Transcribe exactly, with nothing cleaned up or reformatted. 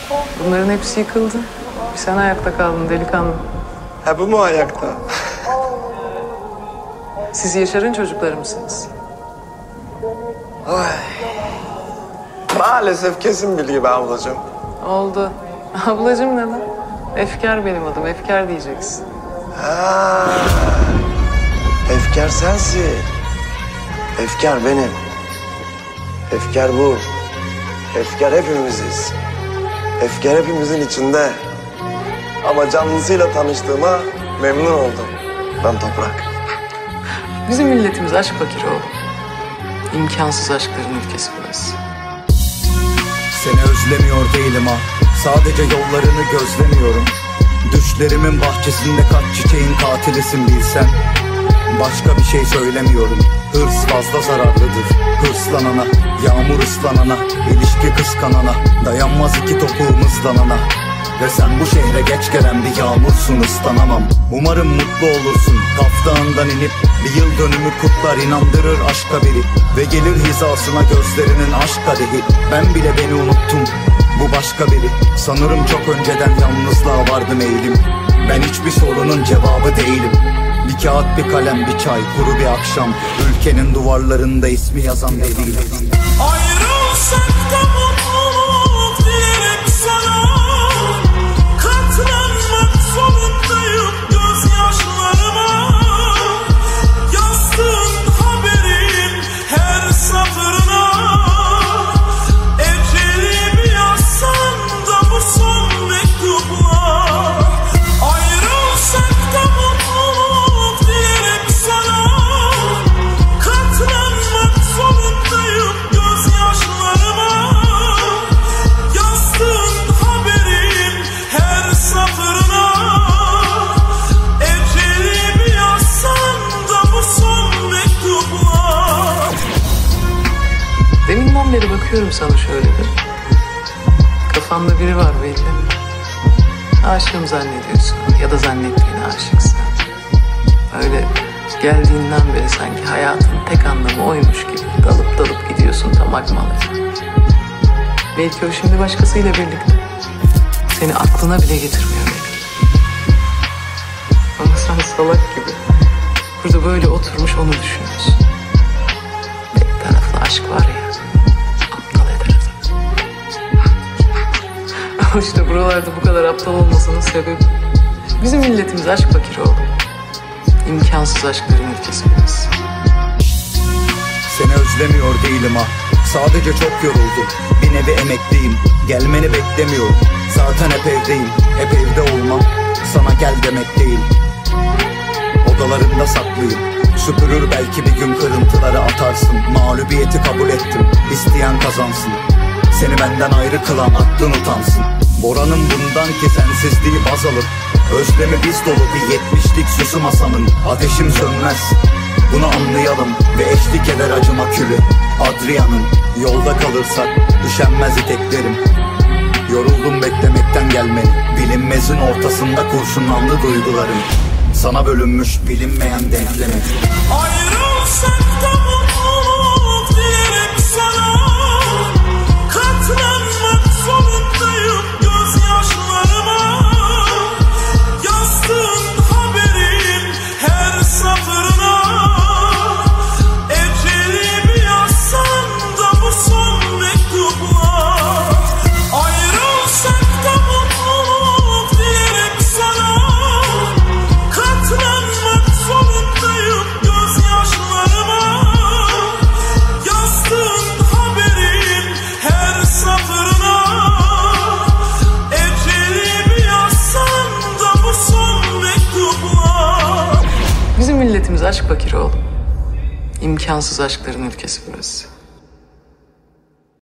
Bunların hepsi yıkıldı. Bir sen ayakta kaldın delikanlı. Ha bu mu ayakta? Siz Yaşar'ın çocukları mısınız? Ay. Maalesef kesin bilgi be ablacığım. Oldu. Ablacığım ne lan? Efkar benim adım. Efkar diyeceksin. Ha. Efkar sensin. Efkar benim. Efkar bu. Efkar hepimiziz. Efkar hepimizin içinde. Ama canlısıyla tanıştığıma memnun oldum. Ben Toprak. Bizim milletimiz aşk fakiri oğlum. İmkansız aşkların ülkesi burası. Seni özlemiyor değilim ha. Sadece yollarını gözlemiyorum. Düşlerimin bahçesinde kaç çiçeğin katilisin bilsen. Başka bir şey söylemiyorum. Hırs fazla zararlıdır hırslanana, yağmur ıslanana, ilişki kıskanana, dayanmaz iki topuğum ıslanana. Ve sen bu şehre geç gelen bir yağmursun, ıslanamam. Umarım mutlu olursun kaftağından inip bir yıl dönümü kutlar, inandırır aşka biri. Ve gelir hizasına gözlerinin aşk kadehi. Ben bile beni unuttum, bu başka biri. Sanırım çok önceden yalnızlığa vardım eğilim. Ben hiçbir sorunun cevabı değilim. Bir kağıt, bir kalem, bir çay, kuru bir akşam. Ülkenin duvarlarında ismi yazan deliyim. Ayrılsak da mutluluk dilerim sana. Katlanmak zorundayım gözyaşlarıma. Yazdığın haberin her satırına. Ecelimi yazsan da bu son mektupla. Ayrılsak da mutluluk dilerim sana. Katlanmak zorundayım gözyaşlarıma. Yazdığın haberin her satırına. Ecelimi yazsan da bu son mektupla. Deminden beri bakıyorum sana şöyle bir. Kafanda biri var belli. Aşığım zannediyorsun ya da zannettiğine aşıksın. Öyle geldiğinden beri sanki hayatın tek anlamı oymuş gibi dalıp dalıp gidiyorsun tam akmalı. Belki o şimdi başkasıyla birlikte. Seni aklına bile getirmiyor belki. Ama sen salak gibi burada böyle oturmuş onu düşünüyorsun. Tek taraflı aşk var ya, aptal eder adamı. Ama işte buralarda bu kadar aptal olmasının sebebi bizim milletimiz aşk fakiri oğlum. İmkansız aşkların ülkesi burası. Seni özlemiyor değilim ha. Sadece çok yoruldum. Bir nevi emekliyim. Gelmeni beklemiyorum. Zaten hep evdeyim. Hep evde olmam sana gel demek değil. Odalarında saklıyım. Süpürür belki bir gün kırıntıları atarsın. Mağlubiyeti kabul ettim. İsteyen kazansın. Seni benden ayrı kılan aklın utansın. Bora'nın bundan ki sensizliği baz alıp özlemi biz dolu bir yetmişlik süsü masamın. Ateşim sönmez, bunu anlayalım. Ve eşlik eder acıma külü Adria'nın. Yolda kalırsak üşenmez iteklerim. Yoruldum beklemekten gelmeni. Bilinmezin ortasında kurşunlandı duygularım. Sana bölünmüş bilinmeyen denklemin. Ayrılsak da mutluluk dilerim sana. Katlanmak zorundayım gözyaşlarıma. Yazdığın haberin her satırına. Ecelimi yazsan da bu son mektupla. Ayrılsak da mutluluk dilerim sana. Katlanmak zorundayım gözyaşlarıma. Yazdığın haberin her satırına. Ecelimi yazsan da bu son mektupla. Bizim milletimiz aşk fakiri oğlum. İmkansız aşkların ülkesi burası.